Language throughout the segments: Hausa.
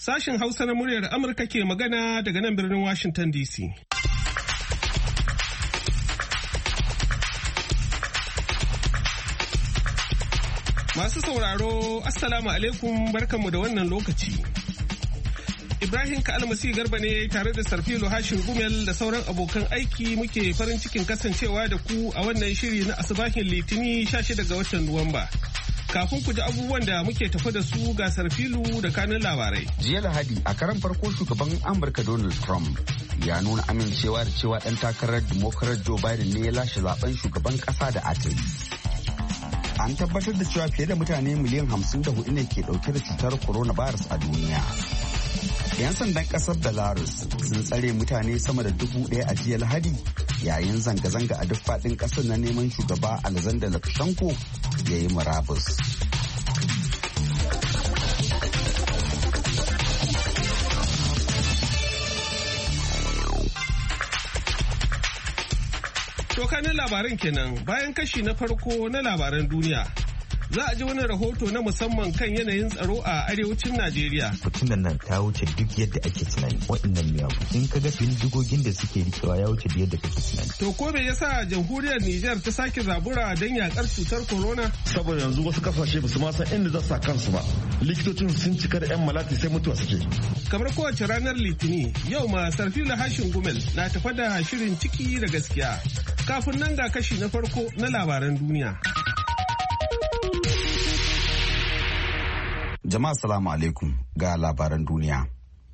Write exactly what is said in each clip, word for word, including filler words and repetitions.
Sashen Hausa na muryar Amurka ke magana daga nan birnin Washington D C. Masu sauraro, Assalamu alaikum barkanmu da wannan lokaci. Ibrahim Ka'almasi Garba ne tare da Sarfilo Hashin Gumel da sauran abokan aiki muke farin cikin kasancewa da ku a wannan shiri na Asubahin Litini sha shida ga watan Nuwamba. Kafin ku ji abubuwan da muke tafi da su ga Sarfilu da kanun labarai. Jiya Lahadi a karan farko shugaban Amurka Donald Trump ya nuna amincewa da cewa ɗan takarar Democrat Joe Biden ne ya lashe zaben shugaban ƙasa da aka yi. An tabbatar da cewa fiye da mutane miliyan hamsin da hudu ne ke dauke da cutar coronavirus a duniya. 'Yan sandan kasar Belarus sun tsare mutane sama da dubu daya a jiya Lahadi yayin zanga-zanga a duk faɗin ƙasar na neman shugaba Alexander Lukashenko ya yi murabus. Tokanin labaran kenan bayan kashi na farko na labaran duniya. Za a ji wani rahoto na musamman kan yanayin tsaro a arewacin Najeriya. Mutumin nan ta wuce duk yadda ake tunani waɗannan miyagu. In ka ga bindigogin da suke rikewa ya wuce duk yadda kake tunani. To ko me yasa jamhuriyar Nijar ta sake zabura don yakar cutar corona? Saboda yanzu wasu kasashe ba su ma san inda za su sa kansu ba. Likitocin sun cika da 'yan malati sai mutuwa suke. Kamar kowace ranar Litini, yau ma Sarfila Hashin Gumel na tafa da shirin ciki da gaskiya. Kafin nan ga kashi na farko na labaran duniya. Jama'a salamu alaikum ga labaran duniya.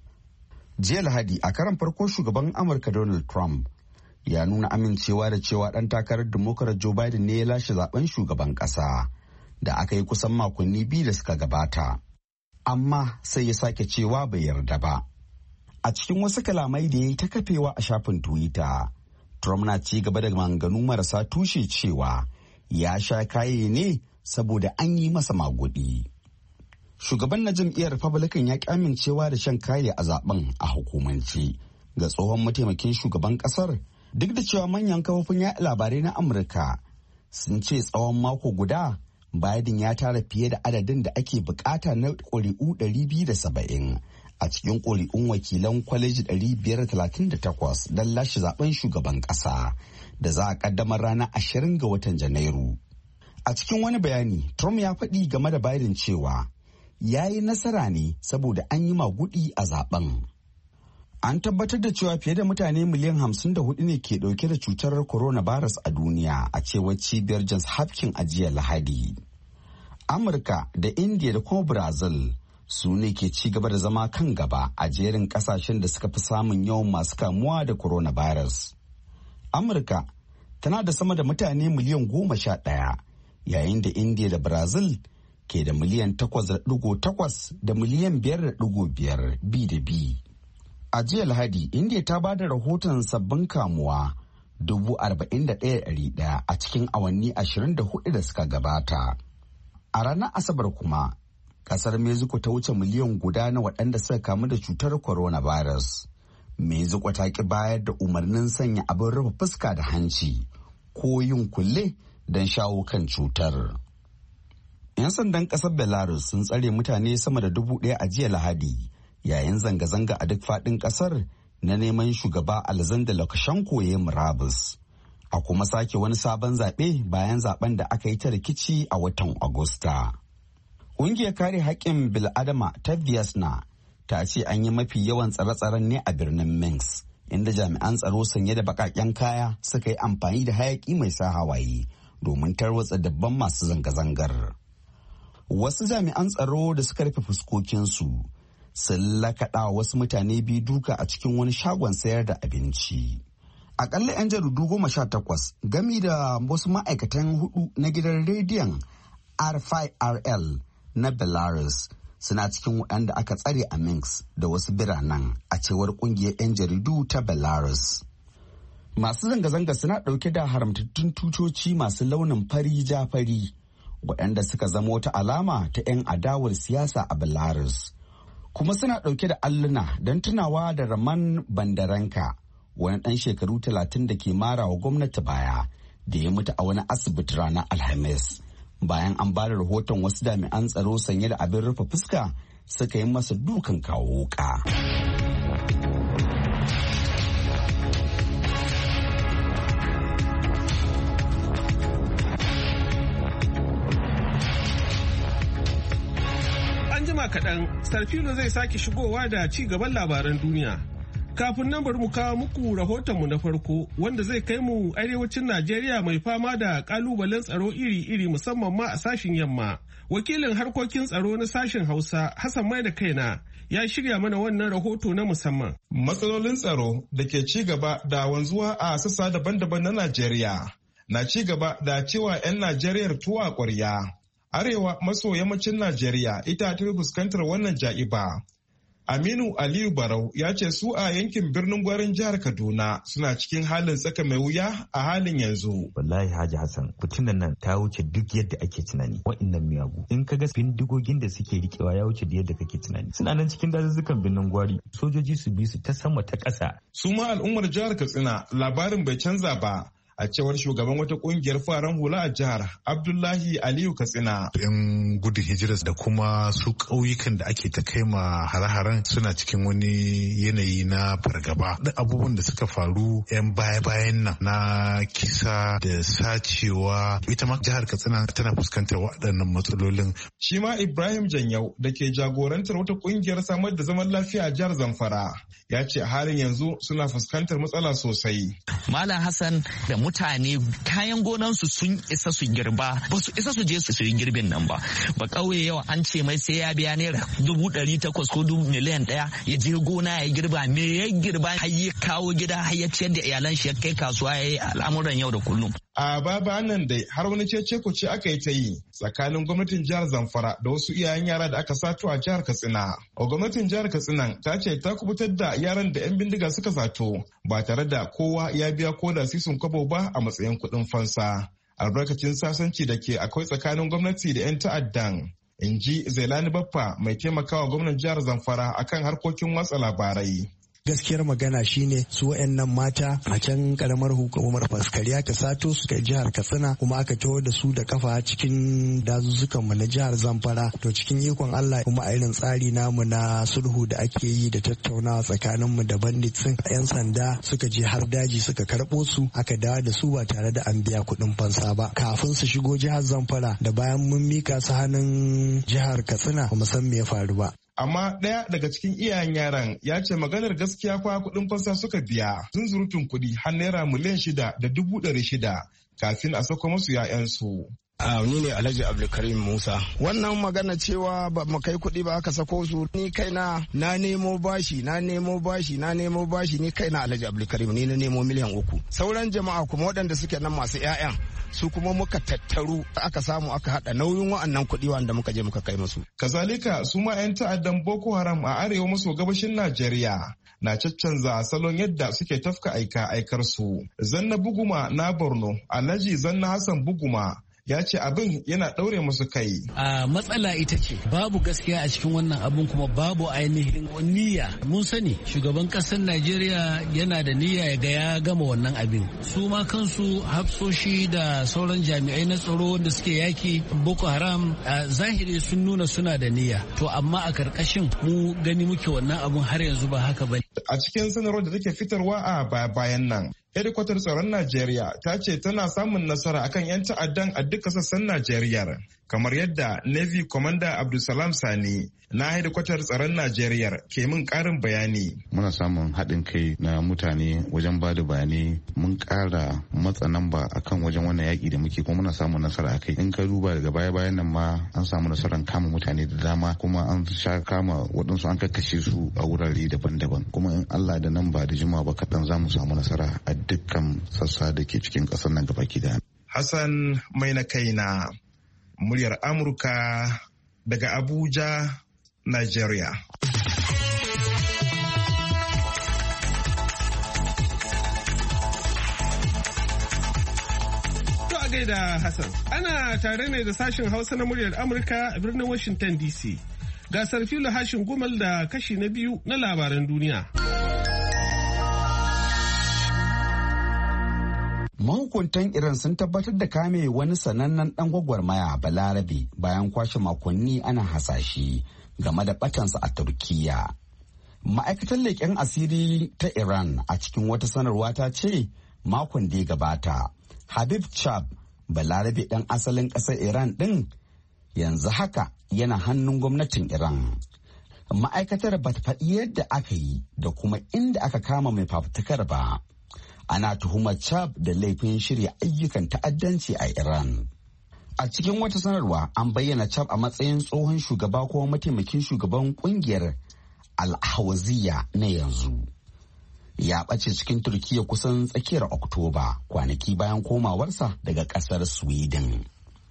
Jiya Lahadi a karan farko shugaban Amurka Donald Trump ya nuna amincewa da cewa ɗan takarar Democrat Joe Biden ne ya lashe zaben shugaban ƙasa da aka yi kusan makonni biyu da suka gabata. Amma sai ya sake cewa bai yarda ba. A cikin wasu kalamai da ya yi ta kafewa a shafin Twitter, Trump na ci gaba da maganganu marasa tushe cewa ya sha kaye ne saboda an yi masa magudi. Shugaban na jam'iyyar Republican ya ki amincewa da shan kaye a zaben a hukumance ga tsohon mataimakin shugaban kasar duk da cewa manyan kafofin yaɗa labarai na Amurka sun ce tsawon mako guda Biden ya tara fiye da adadin da ake bukata na ƙuri'u ɗari biyu da saba'in a cikin ƙuri'un wakilan kwaleji ɗari biyar da talatin da takwas don lashe zaben shugaban ƙasa da za a ƙaddamar ranar ashirin ga watan Janairu. A cikin wani bayani, Trump ya faɗi game da Biden cewa ya yi nasara ne saboda an yi magudi a zaben. An tabbatar da cewa fiye da mutane miliyan hamsin da hudu ne ke dauke da cutar coronavirus a duniya a cewar cibiyar Johns Hopkins a jiya Lahadi. Amurka da India da kuma Brazil su ne ke ci gaba da zama kan gaba a jerin kasashen da suka fi samun yawan masu kamuwa da coronavirus. Amurka tana da sama da mutane miliyan goma sha ɗaya yayin da India da Brazil ke da miliyan takwas da ɗigo takwas da miliyan biyar da ɗigo biyar bi da bi. A jiya Lahadi, India ta ba da rahoton sabbin kamuwa dubu arba'in da ɗaya ɗari ɗaya a cikin awanni ashirin da hudu da suka gabata. A ranar Asabar kuma, kasar Mexico ta wuce miliyan guda na waɗanda suka kamu da cutar coronavirus. Mexico ta ki bayar da umarnin sanya abin rufe fuska da hanci ko yin kulle don shawo kan cutar. 'Yan sandan ƙasar Belarus sun tsare mutane sama da dubu ɗaya a jiya Lahadi yayin zanga-zanga a duk faɗin ƙasar na neman shugaba Alexander Lukashenko ya yi murabus. A kuma sake wani sabon zaɓe bayan zaben da aka yi ta rikici a watan Agusta. Ƙungiyar kare haƙƙin bil'adama ta Viasna ta ce an yi mafi yawan tsare-tsaren ne a birnin Minsk, inda jami'an tsaro sanye da baƙaƙen kaya suka yi amfani da hayaƙi mai sa hawaye domin tarwatsa dabban masu zanga-zangar. Wasu jami'an tsaro da suka rufe fuskokinsu sun lakaɗa wasu mutane biyu duka a cikin wani shagon sayar da abinci. Akalla 'yan jaridu goma sha takwas gami da wasu ma'aikatan hudu na gidan rediyon R five R L na Belarus suna cikin waɗanda aka tsare a Minsk da wasu biranen a cewar ƙungiyar 'yan jaridu ta Belarus. Masu zanga-zanga suna ɗauke da haramtattun tutoci masu launin fari ja fari waɗanda suka zama wata alama ta 'yan adawar siyasa a Belarus. Kuma suna ɗauke da alluna don tunawa da Raman Bandarenka, wani ɗan shekaru talatin da ke mara wa gwamnati baya da ya mutu a wani asibiti ranar Alhamis. Bayan an ba da rahoton wasu jami'an tsaro sanye da abin rufe fuska suka yi masa dukan kawo wuka. An jima kaɗan, Sarfilo zai sake shigowa da ci gaban labaran duniya. Kafin nan bari mu kawo muku rahotonmu na farko wanda zai kai mu arewacin Najeriya mai fama da kalubalen tsaro iri-iri musamman ma a sashen yamma. Wakilin harkokin tsaro na sashen Hausa Hassan Mai da kaina ya shirya mana wannan rahoto na musamman. Matsalolin tsaro da ke ci gaba da wanzuwa a sassa daban-daban na Najeriya na ci gaba da cewa 'yan Najeriyar tuwa ƙwarya. Arewa maso yammacin Najeriya ita ta fi fuskantar wannan ja'iba. Aminu Aliyu Barau ya ce su a yankin birnin Gwarin jihar Kaduna suna cikin halin tsaka mai wuya a halin yanzu. Wallahi Haji Hassan, fitinan nan ta wuce duk yadda ake tunani. Wa'innan miyagu. In ka ga bindigogin da suke rikewa ya wuce da yadda kake tunani. Suna nan cikin dazuzzukan birnin Gwari. Sojoji su bi su ta sama ta ƙasa. Su ma al'ummar jihar Katsina labarin bai canza ba. A cewar shugaban wata kungiyar faran hula a jihar Abdullahi Aliyu Katsina. Yan gudun hijira da kuma su ƙauyukan da ake ta kai ma hare-haren suna cikin wani yanayi na fargaba. Duk abubuwan da suka faru yan baya-bayan nan na kisa da sacewa ita ma jihar Katsina tana fuskantar waɗannan matsalolin. Shi ma Ibrahim Janyau da ke jagorantar wata kungiyar samar da zaman lafiya a jihar Zamfara ya ce a halin yanzu suna fuskantar matsala sosai. Malam Hassan da mutane kayan gonansu sun isa su girba ba su isa su je su yi girbin nan ba ba kauye yau an ce mai sai ya biya naira dubu ɗari takwas ko dubu miliyan ɗaya ya je gona ya girba me ya girba har ya kawo gida har ya ciyar da iyalan shi ya kai kasuwa ya yi al'amuran yau da kullum. A baba nan dai har wani cece ku ce aka yi ta yi tsakanin gwamnatin jihar Zamfara da wasu iyayen yara da aka sato a jihar Katsina. A gwamnatin jihar Katsina ta ce ta kubutar da yaran da 'yan bindiga suka sato ba tare da kowa ya biya ko da sisun kwabo ba a matsayin kuɗin fansa. Albarkacin sasanci da ke akwai tsakanin gwamnati da 'yan ta'addan. In ji Zailani Baffa mai taimakawa gwamnan jihar Zamfara akan harkokin watsa labarai. Gaskiyar magana shine su wayannan mata a can karamar hukumar faskari aka sato su kai jihar Katsina kuma aka taho da su da kafa cikin dazuzzukan mu na jihar Zamfara. To cikin ikon Allah kuma a irin tsari namu na sulhu da ake yi da tattaunawa tsakanin mu da bandits yan sanda suka je har daji suka karbo su aka dawo da su ba tare da an biya kuɗin fansa ba kafin su shigo jihar Zamfara da bayan mun mika su hannun jihar Katsina ba mu san me ya faru ba. Amma ɗaya daga cikin iyayen yaran ya ce maganar gaskiya kwa kuɗin fansa suka biya zunzurutun kuɗi har naira miliyan shida da dubu ɗari shida kafin a sako masu 'ya'yansu. Uh, ni ne Alhaji Abdulkarim Musa. Wannan magana cewa ba mu kai kuɗi ba aka sako su ni kaina na nemo bashi na nemo bashi na nemo bashi ni kaina Alhaji Abdulkarim ni na nemo miliyan uku. Sauran jama'a kuma waɗanda suke nan masu 'ya'yan su kuma muka tattaru aka samu aka haɗa nauyin wa'annan kuɗi wanda muka je muka kai musu. Kazalika su ma 'yan ta'addan Boko Haram a arewa maso gabashin Najeriya na caccanza salon yadda suke tafka aika aikar su. Zanna Buguma na Borno, Alhaji Zanna Hassan Buguma ya ce abin yana ɗaure musu kai. A matsala ita ce babu gaskiya a cikin wannan abin kuma babu ainihin niyya. Mun sani shugaban ƙasar Najeriya yana da niyya ya ga ya gama wannan abin. Su ma kansu hafsoshi da sauran jami'ai na tsaro wanda suke yaki Boko Haram a zahiri sun nuna suna da niyya. To amma a karkashin mu gani muke wannan abin har yanzu ba haka ba. A cikin sanarwar da take fitarwa a bayan nan. Hedikwatar tsaron Najeriya ta ce tana samun nasara akan 'yan ta'addan a duka sassan Najeriya. Kamar yadda Navy Commander Abdulsalam Sani na hedikwatar tsaron Najeriya ke min karin bayani. Muna samun haɗin kai na mutane wajen ba da bayanai mun ƙara matsa namba akan wajen wannan yaƙi da muke kuma muna samun nasara a kai. In ka duba daga baya-bayan nan ma an samu nasarar kama mutane da dama kuma an sha kama waɗansu an kakkashe su a wurare daban-daban. Kuma in Allah da nan ba da jimawa ba kaɗan za mu samu nasara a dukkan sassa da ke cikin ƙasar nan gaba ki Hassan mai na kaina muryar Amurka daga Abuja, Nigeria. To a gaida Hassan, ana tare ne da sashen Hausa na muryar Amurka a birnin Washington D C. Gasar filo hashin gumal da kashi na biyu na labaran duniya. Mahukuntan Iran sun tabbatar da kame wani sanannen dan gwagwarmaya Balarabe bayan kwashe makonni ana hasashe game da batansa a Turkiyya. Ma'aikatar leƙen asiri ta Iran a cikin wata sanarwa ta ce makon da ya gabata, Habib Chab, balarabe ɗan asalin ƙasar Iran ɗin, yanzu haka yana hannun gwamnatin Iran. Ma'aikatar ba ta faɗi yadda aka yi da kuma inda aka kama mai fafutukar ba. Ana tuhumar Chab da laifin shirya ayyukan ta'addanci a Iran. A cikin wata sanarwa an bayyana Chab a matsayin tsohon shugaba ko mataimakin shugaban kungiyar Al-Ahwaziyya na yanzu. Ya ɓace cikin Turkiyya kusan tsakiyar Oktoba, kwanaki bayan komawarsa daga ƙasar Sweden.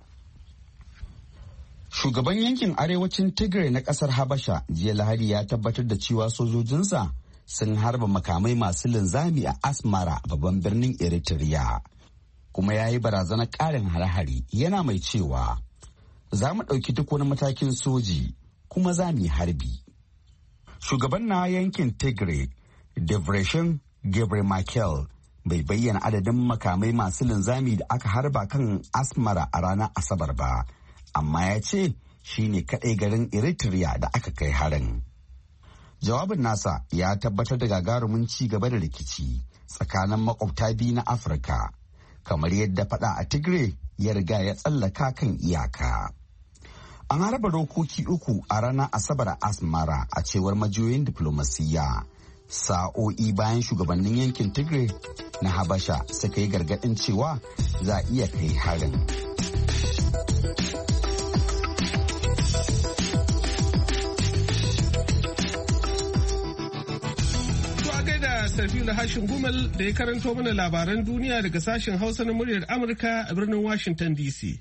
Shugaban yankin arewacin Tigray na ƙasar Habasha jiya Lahadi ya tabbatar da cewa sojojinsa sun harba makamai masu linzami a Asmara, babban birnin Eritrea. Kuma ya yi barazanar ƙarin hare-hare, yana mai cewa za mu ɗauki duk wani matakin soji kuma za mu yi harbi. Shugaban na yankin Tigray, Debretsion Gebremichael, bai bayyana adadin makamai masu linzami da aka harba kan Asmara a ranar Asabar ba, amma ya ce shi ne kaɗai garin Eritrea da aka kai harin. Jawabin nasa ya tabbatar da gagarumin ci gaba da rikici tsakanin makwabta biyu na Afirka, kamar yadda faɗa a Tigray ya riga ya tsallaka kan iyaka. An harba dokoki uku a ranar Asabar a Asmara, a cewar majiyoyin diflomasiyya, sa'o'i bayan shugabannin yankin Tigray na Habasha suka yi gargaɗin cewa za a iya kai harin. Sarfila Hashin Gumal da ya karanto mana labaran duniya daga sashen Hausa na muryar Amurka a birnin Washington D C.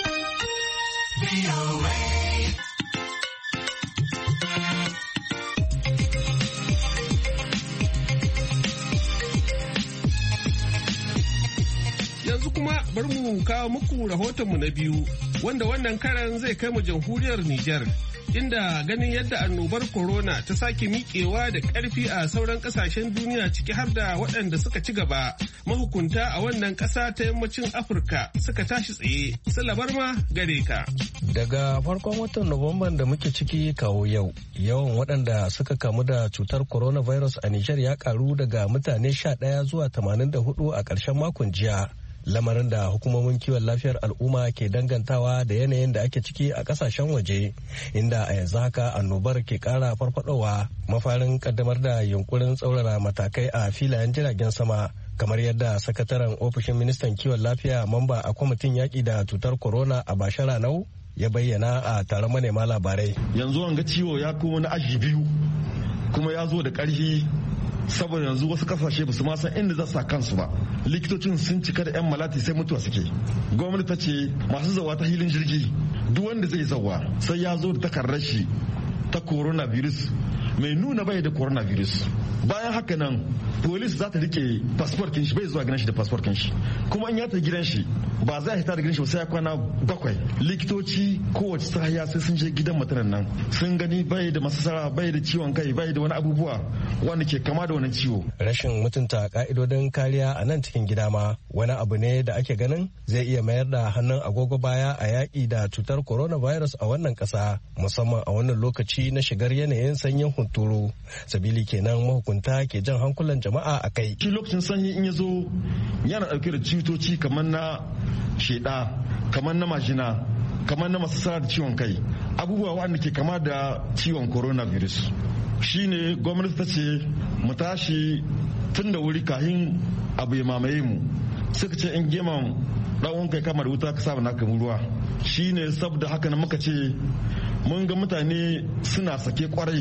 Yanzu kuma bari mu kawo muku rahotonmu na biyu, wanda wannan karan zai kai mu jamhuriyar Nijar. Inda ganin yadda annobar corona ta sake miƙewa da ƙarfi a sauran ƙasashen duniya ciki har da waɗanda suka ci gaba, mahukunta a wannan ƙasa ta yammacin Afirka suka tashi tsaye. Salabar ma gare ka. Daga farkon watan Nuwamban da muke ciki kawo yau, yawan waɗanda suka kamu da cutar coronavirus a Nijar ya karu daga mutane sha ɗaya zuwa tamanin da hudu a ƙarshen makon jiya. Lamarin da hukumomin kiwon lafiyar al'umma ke dangantawa da yanayin da ake ciki a kasashen waje, inda a yanzu haka annobar ke kara farfadowa, mafarin kaddamar da yunkurin tsaurara matakai a filayen jiragen sama, kamar yadda sakataren ofishin ministan kiwon lafiya mamba a kwamitin yaƙi da cutar corona a Bashara Nau ya bayyana a taron manema labarai. Yanzu wanga ciwo ya kuma na aji biyu kuma ya zo da ƙarfi, saboda yanzu wasu kasashe ba su ma san inda za su sa kansu ba. Likitocin sun cika da 'yan malati sai mutuwa suke. Gwamnati ta ce masu zawa ta hilin jirgi duk wanda zai zawa sai ya zo da takardar shi ta coronavirus mai nuna bai da coronavirus. Bayan haka nan polis za ta rike passport kin shi, bai zuwa gidan shi da passport kin shi, kuma in ya ta gidan shi ba za a hita da gidan shi sai ya kwana bakwai. Likitoci kowace sahiya sai sun je gidan mutanen nan sun gani bai da masasara, bai da ciwon kai, bai da wani abubuwa wanda ke kama da wani ciwo. Rashin mutunta ka'idodin kariya a nan cikin gida ma wani abu ne da ake ganin zai iya mayar da hannun agogo baya a yaƙi da cutar coronavirus a wannan ƙasa, musamman a wannan lokaci na shigar yanayin sanyin hunturu. Sabili kenan mahukunta ke jan hankulan jama'a a kai. Shi lokacin sanyi in ya zo yana ɗauke da cutoci kamar na sheda, kamar na majina, kamar na masasara da ciwon kai, abubuwa waɗanda ke kama da ciwon coronavirus. Shine gwamnati ta ce mu tashi tun da wuri kahin abu ya mamaye mu. Suka ce in geman ɗan kai kama da wuta ka saba naka ruwa. Shine saboda haka na muka ce mun ga mutane suna sake kwarai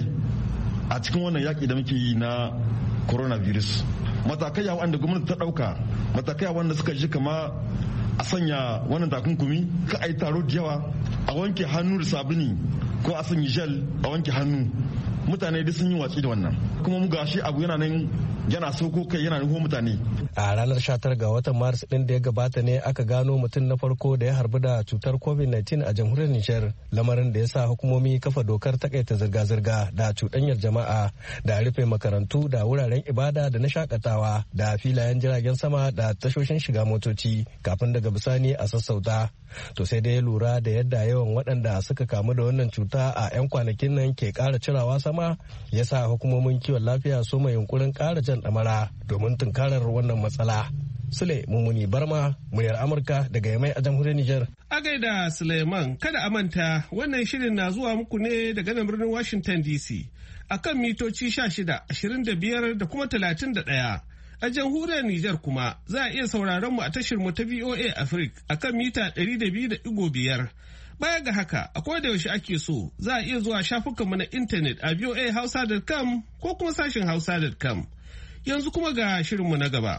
a cikin wannan yaƙi da muke yi na coronavirus. Matakai wanda gwamnati ta ɗauka, matakai wanda suka ji kama a sanya wannan takunkumi, ka a yi taro da yawa, a wanke hannu da sabuni ko a sanya gel a wanke hannu. Mutane duk sun yi watsi da wannan, kuma mu gashi abu yana nan yana sauko kai yana nufo mutane. A ranar sha tara ga watan Maris ɗin da ya gabata ne aka gano mutum na farko da ya harbu da cutar covid nineteen a jamhuriyar Nijar, lamarin da ya sa hukumomi kafa dokar takaita zirga-zirga da cuɗanyar jama'a da rufe makarantu da wuraren ibada da na shakatawa da filayen jiragen sama da tashoshin shiga motoci kafin daga bisani a sassauta. To sai dai lura da yadda yawan waɗanda suka kamu da wannan cuta a 'yan kwanakin nan ke ƙara cirawa sama ya sa hukumomin kiwon lafiya su mai yunkurin ƙara jan ɗamara domin tunkarar wannan matsala. Sule Mummuni Barma, muryar Amurka daga Yamai a jamhuriyar Nijar. A gaida Suleiman, kada a manta wannan shirin na zuwa muku ne daga nan birnin Washington D C akan mitoci sha shida, ashirin da biyar da kuma talatin da ɗaya. A jamhuriyar Nijar kuma za a iya sauraron mu a tashar mu ta V O A Africa akan mita ɗari da biyu da ɗigo biyar. Baya ga haka, a koda yaushe ake so za a iya zuwa shafukanmu na intanet a voa hausa dot com ko kuma sashin hausa dot com. Yanzu kuma ga shirinmu na gaba.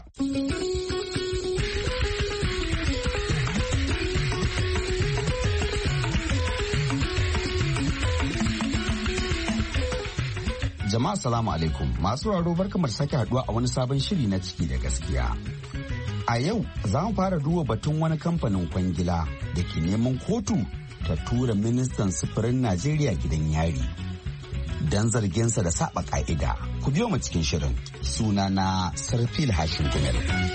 Jama'a salamu alaikum, masu raro barkamar sake haduwa a wani sabon shiri na ciki da gaskiya. A yau za mu fara duba batun wani kamfanin kwangila da ke neman kotu ta tura ministan sufurin Najeriya gidan yari don zarginsa da saba ka'ida. Ku biyo mu cikin shirin. Suna na Sarfil Hashim Gumel.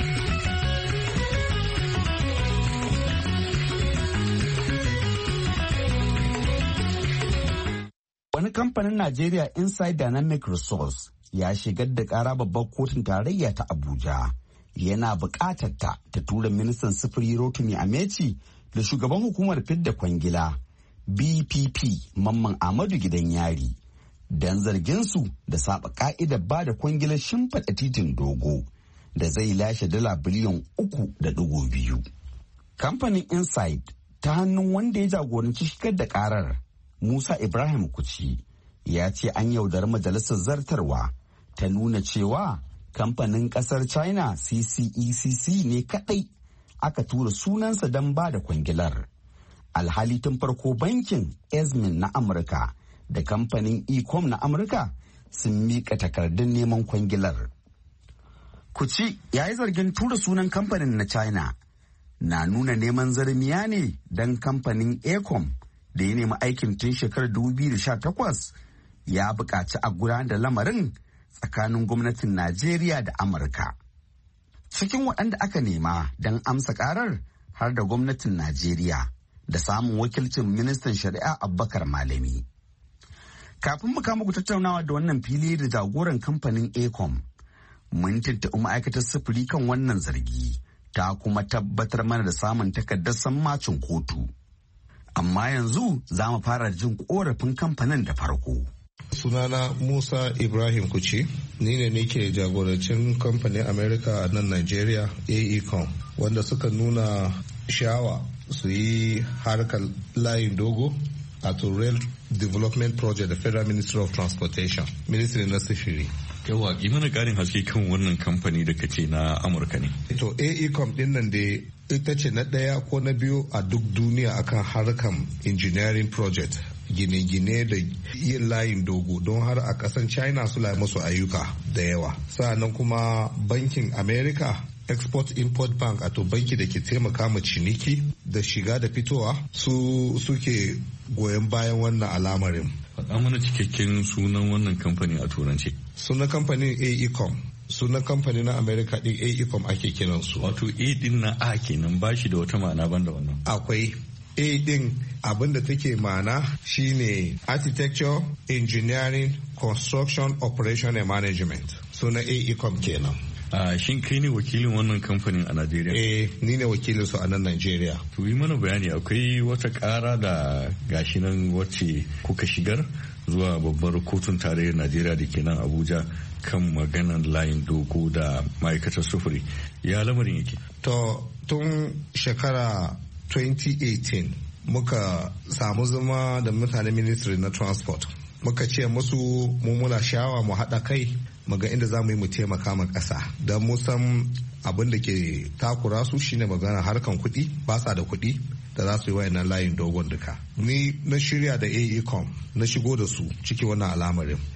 Wani kamfanin Najeriya Inside Dynamic Resource ya shigar da ƙara babbar kotun tarayya ta Abuja. Yana buƙatar ta ta tura ministan sufuri Rotimi Amechi da shugaban hukumar fidda kwangila B P P Mamman Ahmadu gidan yari don zarginsu da saba ka'idar ba da kwangilar shimfiɗa titin dogo da zai lashe dala biliyan uku da ɗigo biyu. Kamfanin Inside ta hannun wanda ya jagoranci shigar da ƙarar Musa Ibrahim Kuci ya ce an yaudari majalisar zartarwa ta nuna cewa kamfanin kasar China C C E C C ne kadai aka tura sunansa don ba da kwangilar. Alhali tun farko bankin Exmin na Amurka da kamfanin Ecom na Amurka sun miƙa takardun neman kwangilar. Kuci ya yi zargin tura sunan kamfanin na China na nuna neman zarmiya ne don kamfanin Ecom da ya nemi aikin tun shekarar dubu biyu da sha takwas ya buƙaci a gudanar da lamarin tsakanin gwamnatin Najeriya da Amurka. Cikin waɗanda aka nema don amsa ƙarar har da gwamnatin Najeriya da samun wakilcin ministan shari'a Abubakar Malami. Kafin mu kama ku tattaunawa da wannan fili da jagoran kamfanin Ecom, mun tuntuɓi ma'aikatar sufuri kan wannan zargi ta kuma tabbatar mana da samun takardar sammacin kotu. Amma yanzu za mu fara jin korafin kamfanin da farko. Sunana Musa Ibrahim Kuci, ni ne nake jagorancin kamfanin America a nan Nigeria Aecom, wanda suka nuna sha'awa su yi harkar layin dogo a Rail Development Project da Federal Ministry of Transportation, Ministry na Sufuri. Yawa, yi mana ƙarin haske kan wannan kamfani da kace na Amurka ne. To Aecom din nan da ita ce na ɗaya ko na biyu a duk duniya akan harkan engineering project, gine-gine da yin layin dogo, don har a ƙasan China su layi masu ayyuka da yawa. Sa'annan kuma bankin America Export Import Bank, a to banki da ke taimaka ma ciniki da shiga da fitowa, su suke goyon bayan wannan al'amarin. Faɗa mana cikakken sunan wannan kamfani a turanci. Sunan kamfanin Aecom. Sunan kamfani na America din Aecom ake kiransu. Wato A din na A kenan ba shi da wata ma'ana banda wannan. Akwai A din abin da take ma'ana shine Architecture, Engineering, Construction, Operation and Management. Sunan Aecom kenan. Uh, shin kai ne wakilin wannan kamfanin a Najeriya? Eh, ni ne wakilin su a nan Najeriya. To yi mana bayani, akwai wata ƙara da gashi nan wacce kuka shigar zuwa babbar kotun tarayyar Najeriya da ke nan Abuja kan maganan layin dogo da ma'aikatar sufuri. Ya lamarin yake? To tun shekara twenty eighteen muka samu zama da mutanen Ministry na Transport. Muka ce musu mu muna shawa mu haɗa kai mu ga inda za mu yi mu taimaka ma ƙasa, don mu san abin da ke takura su shine magana harkan kuɗi, ba sa da kuɗi da za su yi wayannan layin dogon duka. Ni na shirya da Aecom na shigo da su ciki wannan al'amarin.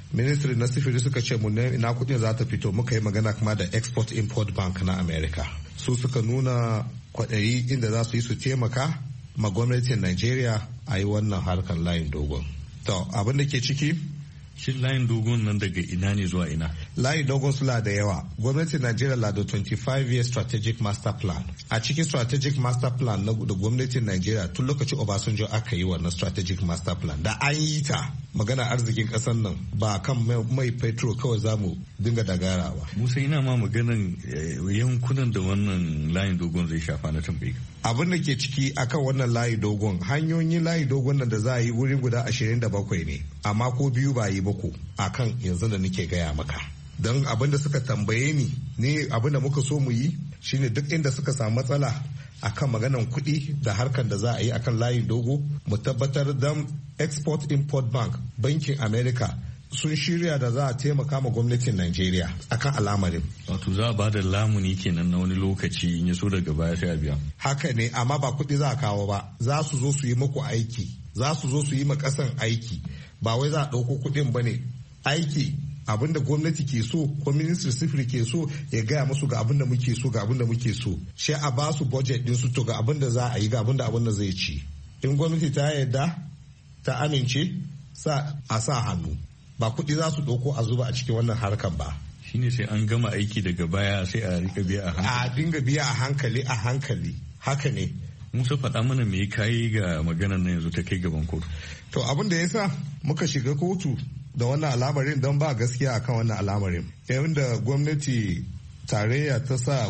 ministry na sifiri suka ce mu ina kudin za ta fito, muka yi magana kuma da export import bank na america, su suka nuna kwaɗayi inda za su yi su taimaka ma gwamnatin Najeriya a yi wannan harkar layin dogon. To abin da ke ciki, shin layin dogon nan daga ina ne zuwa ina? Layin dogon suna da yawa. Gwamnatin Najeriya na da twenty-five year strategic master plan. A cikin strategic master plan na da gwamnatin Najeriya tun lokacin Obasanjo aka yi wannan strategic master plan. Da an yi ta magana arzikin kasar nan ba kan mai petrol kawai za mu dinga dagarawa. Musa ina ma maganan yankunan da wannan layin dogon zai shafa na tambayi. Abin da ke ciki akan wannan layi dogon, hanyoyin layi dogon nan da za a yi wurin guda ashirin da bakwai ne, amma ko biyu ba yi bako akan yanzu da nake gaya maka. Don abin da suka tambaye ni ne abin da muka so mu yi shine duk inda suka samu matsala akan maganan kuɗi da harkar da za a yi akan layin dogo, mu tabbatar don export import bank bankin America sun shirya da za a taimaka ma gwamnatin Najeriya akan al'amarin. Wato za a ba da lamuni kenan na wani lokaci in ya so daga baya sai a biya. Haka ne, amma ba kuɗi za a kawo ba, za su zo su yi muku aiki, za su zo su yi ma ƙasan aiki, ba wai za a ɗauko kuɗin ba ne. Aiki abinda gwamnati ke so ko ministry sifiri ke so ya gaya musu ga abinda muke so ga abinda muke so, sai a ba su budget din su to ga abinda za a yi ga abinda abinda zai ci. In gwamnati ta yarda ta amince sa a sa hannu, ba kuɗi za su ɗauko a zuba a cikin wannan harkar ba. Shine sai an gama aiki daga baya sai a rika biya a hankali. A dinga biya a hankali a hankali, haka ne. Musa faɗa mana me kayi ga maganar na yanzu ta kai gaban kotu. To abin da ya sa muka shiga kotu da wannan al'amarin don ba gaskiya akan wannan al'amarin. Yayin da gwamnati tarayya ta sa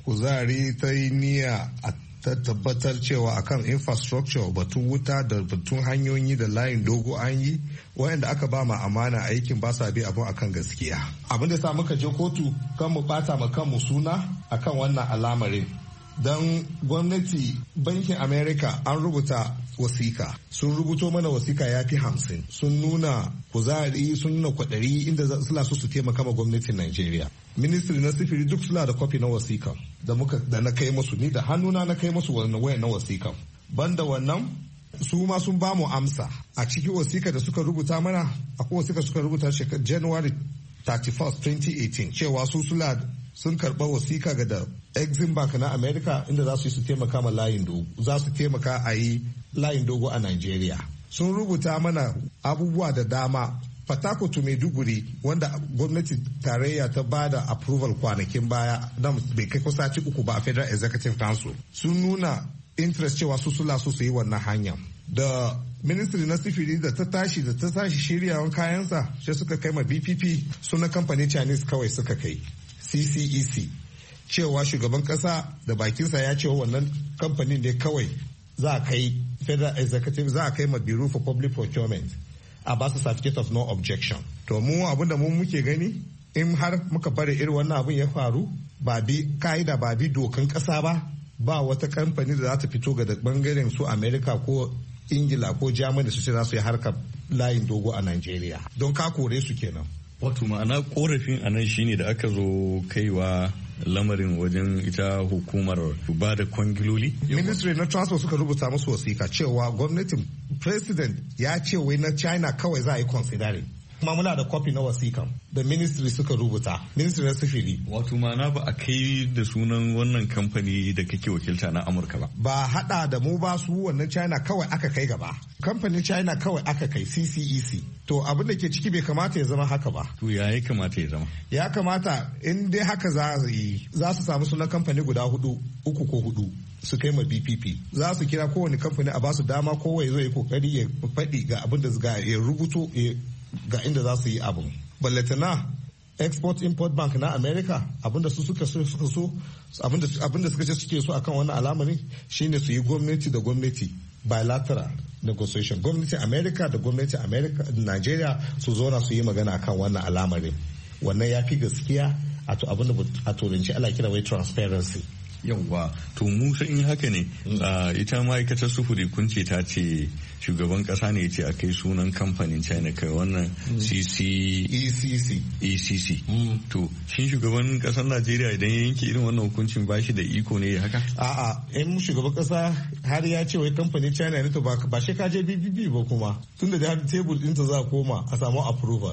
kuzari ta yi niyya a ta tabbatar cewa akan infrastructure batun wuta da batun hanyoyi da layin dogo an yi, wayanda aka ba ma amana aikin ba sa bi abin akan gaskiya. Abin da sa muka je kotu kan mu bata ma kanmu suna akan wannan al'amarin. Don gwamnati bankin America an rubuta wasika, sun rubuto mana wasika ya fi hamsin, sun nuna kuzari, sun nuna kwadari inda suna so su taimaka ma gwamnatin Najeriya. Ministry na sifiri duk suna da kwafi na wasika da muka da na kai musu, ni da hannuna na kai musu wannan wayan na wasika. Banda wannan su ma sun ba mu amsa a cikin wasika da suka rubuta mana, akwai wasika suka rubuta shekarar January thirty-first twenty eighteen cewa su sula sun karɓa wasika ga da Exim Bank na America inda za su yi su taimaka ma layin dogo, za su taimaka a yi layin dogo a Nigeria. Sun rubuta mana abubuwa da dama. Fatakwatu Maiduguri wanda gwamnati tarayya ta ba da approval kwanakin baya na bai kai kusa ci uku ba a Federal Executive Council sun nuna interest cewa su sula su su yi wannan hanya. Da ministry na sifiri da ta tashi da ta tashi shiryawan kayansa sai suka kai ma B P P, suna kamfanin Chinese kawai suka kai C C E C, cewa shugaban kasa da bakinsa ya ce wannan kamfanin ne kawai za a kai Federal Executive, za a kai ma Bureau for Public Procurement a ba su certificate of no objection. To mu abinda mu muke gani, in har muka bari irin wannan abin ya faru ba bi ka'ida ba bi dokan kasa ba, ba wata kamfani da za ta fito ga bangaren su America ko Ingila ko Germany su ce za su yi harkar layin dogo a Nigeria, don ka kore su kenan. Wato ma'ana korafin anan shine da aka zo kaiwa lamarin wajen ita hukumar ba da kwangiloli. Ministry na Transport suka rubuta musu wasika cewa gwamnatin president ya ce wai na China kawai za a yi considering. Kuma muna da copy na wasikan da ministry suka rubuta, ministry na sifiri. Wato ma'ana ba a kai da sunan wannan kamfani da kake wakilta na Amurka ba. Ba hada da mu ba, su wannan China kawai aka kai gaba. Kamfanin China kawai aka kai C C E C. To abin da ke ciki bai kamata ya zama haka ba. To ya ya kamata ya zama? Ya kamata in dai haka za su yi, za su samu sunan kamfani guda hudu, uku ko hudu. Su kai ma B P P, za su kira kowane kamfani a basu dama kowai zai kokari ya faɗi ga abin da ya rubuto ga inda za su yi abin. Ballatana Export Import Bank na America abinda su suka so suka so abinda suka ce suke so akan wannan al'amari shine su yi gwamnati da gwamnati bilateral negotiation, gwamnatin America da gwamnatin America Nigeria su zauna su yi magana akan wannan al'amarin. Wannan ya fi gaskiya a to abinda a turanci ana kira wai transparency. Yawwa, to musa in haka ne ita ma'aikatar sufuri kun ce ta ce shugaban kasa ne ce a kai sunan kamfanin China kai wannan C C E C C E C C. To shin shugaban kasar Najeriya idan ya yanke irin wannan hukuncin ba shi da iko ne haka? A'a, in shugaban kasa har ya ce wai kamfanin China ne to ba shi ka je B P P ba kuma tunda da har tebur ɗinta za a koma a samu approval.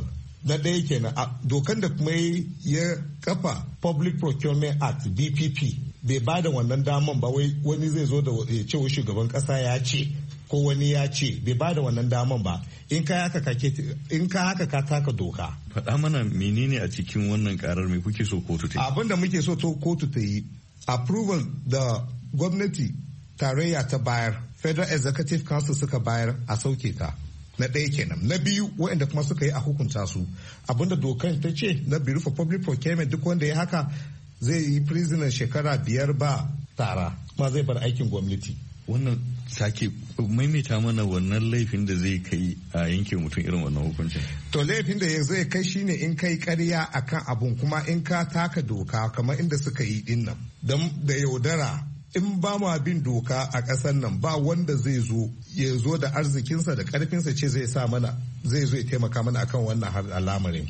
na ɗaya kenan dokan da kuma ya kafa Public Procurement Act B P P bai ba da wannan daman ba. Wai wani zai zo da ya ce shugaban kasa ya ce ko wani ya ce, bai ba da wannan daman ba. In ka haka ka taka doka. Faɗa mana menene a cikin wannan karar mai kuke so kotu ta yi? Abin da muke so to kotu ta yi approval da gwamnati tarayya ta bayar, Federal Executive Council suka bayar a sauke ta. Na ɗaya kenan. Na biyu waɗanda kuma suka yi a hukunta su. Abinda dokan ta ce na Bureau for Public Procurement duk wanda ya haka zai yi prisoner shekara biyar ba tara kuma zai bar aikin gwamnati. Wannan sake maimaita mana wannan laifin da zai kai a yanke mutum irin wannan hukuncin. To laifin da zai kai shine in kai karya akan abun kuma in ka taka doka kamar inda suka yi din nan. Da yaudara in ba ma bin doka a ƙasar nan ba wanda zai zo ya zo da arzikinsa da ƙarfinsa ce zai sa mana zai zo ya taimaka mana akan wannan har al'amarin.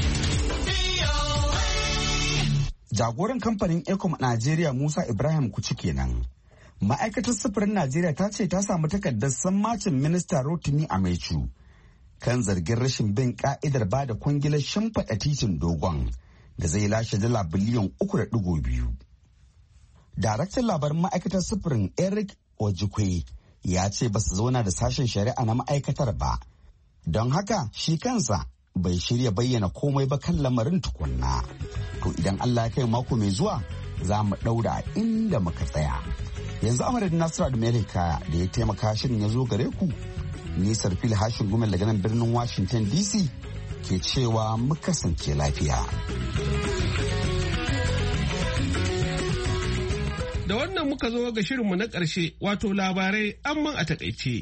Jagoran kamfanin Ecom Najeriya Musa Ibrahim Kuci kenan. Ma'aikatar sufurin Najeriya ta ce ta samu takardar sammacin minista Rotimi Amechu kan zargin rashin bin ka'idar ba da kwangilar shimfiɗa titin dogon da zai lashe dala biliyan uku da ɗigo biyu. Daraktan labarin ma'aikatar sufurin Eric Ojukwe ya ce ba su zauna da sashen shari'a na ma'aikatar ba, don haka shi kansa bai shirya bayyana komai ba kan lamarin tukunna. To idan Allah ya kai mako mai zuwa za mu ɗaura a inda muka tsaya. Yanzu a madadin Nasiru Adamu Kaya da ya taimaka shirin ya zo gare ku, ni Sarfil Hashin Gumel daga nan birnin Washington D C ke cewa mu kasance lafiya. Da wannan muka zo ga shirinmu na ƙarshe wato labarai amman a takaice.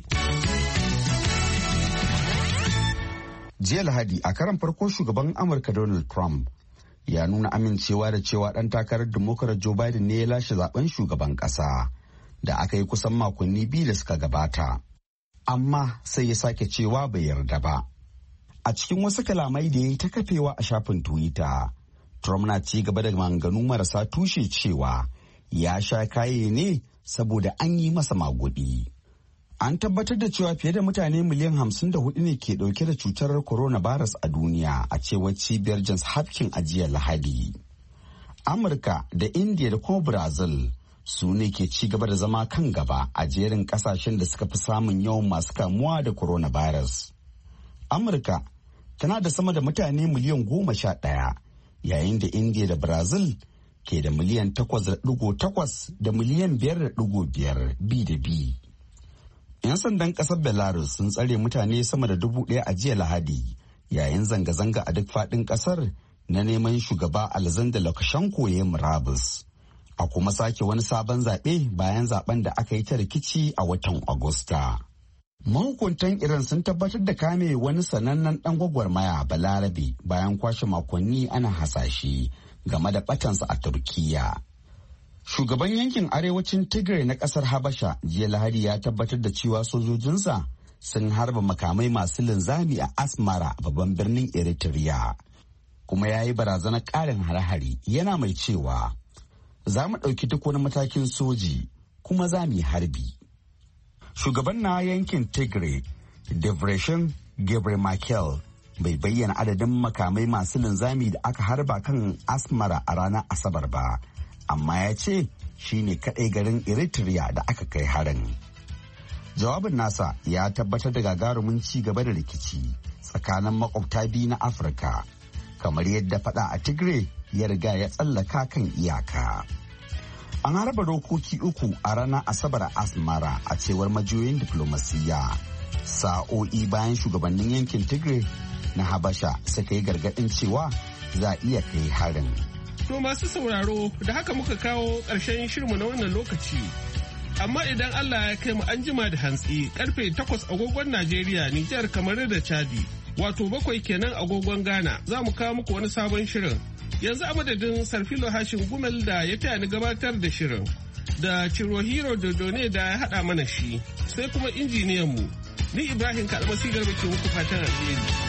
Jiya Lahadi a karan farko shugaban Amurka Donald Trump ya nuna amincewa da cewa ɗan takarar Democrat Joe Biden ne ya lashe zaben shugaban ƙasa da aka yi kusan makonni biyu da suka gabata. Amma sai ya sake cewa bai yarda ba. A cikin wasu kalamai da ya yi ta kafewa a shafin Twitter, Trump na ci gaba da maganganu marasa tushe cewa ya sha kaye ne saboda an yi masa magudi. An tabbatar da cewa fiye da mutane miliyan hamsin da hudu ne ke dauke da cutar coronavirus a duniya a cewar cibiyar Johns Hopkins a jiya Lahadi. Amurka da India da kuma Brazil su ne ke ci gaba da zama kan gaba a jerin kasashen da suka fi samun yawan masu kamuwa da coronavirus. Amurka tana da sama da mutane miliyan goma sha ɗaya yayin da India da Brazil ke da miliyan takwas da ɗigo takwas da miliyan biyar da ɗigo biyar bi da bi. 'Yan sandan ƙasar Belarus sun tsare mutane sama da dubu ɗaya a jiya Lahadi yayin zanga-zanga a duk faɗin ƙasar na neman shugaba Alexander Lukashenko ya yi murabus. A kuma sake wani sabon zaɓe bayan zaben da aka yi ta rikici a watan Agusta. Mahukuntan Iran sun tabbatar da kame wani sanannen ɗan gwagwarmaya Balarabe bayan kwashe makonni ana hasashe game da batansa a Turkiyya. Shugaban yankin arewacin Tigray na kasar Habasha jiya Lahadi ya tabbatar da cewa sojojinsa sun harba makamai masu linzami a Asmara babban birnin Eritrea. Kuma ya yi barazanar ƙarin hare-hare yana mai cewa za mu ɗauki duk wani matakin soji kuma za mu yi harbi. Shugaban na yankin Tigray, Debretsion Gebremichael, bai bayyana adadin makamai masu linzami da aka harba kan Asmara a ranar Asabar ba, amma ya ce shi ne kaɗai garin Eritrea da aka kai harin. Jawabin nasa ya tabbatar da gagarumin ci gaba da rikici tsakanin makwabta biyu na Afirka, kamar yadda faɗa a Tigray ya riga ya tsallaka kan iyaka. An harba dokoki uku a ranar Asabar a Asmara a cewar majiyoyin diflomasiyya, sa'o'i bayan shugabannin yankin Tigray na Habasha suka yi gargaɗin cewa za a iya kai harin. To masu sauraro da haka muka kawo ƙarshen shirmu na wannan lokaci. Amma idan Allah ya kai mu an jima da hantsi karfe takwas agogon Najeriya, Nijar, kamar da Chadi, wato bakwai kenan agogon Ghana, za mu kawo muku wani sabon shirin. Yanzu a madadin Sarfilo Hashin Gumel da ya taya ni gabatar da shirin, da Cirohiro Dodone da ya haɗa mana shi, sai kuma injiniyan mu. Ni Ibrahim Kalmasi Garba ke muku fatan alheri.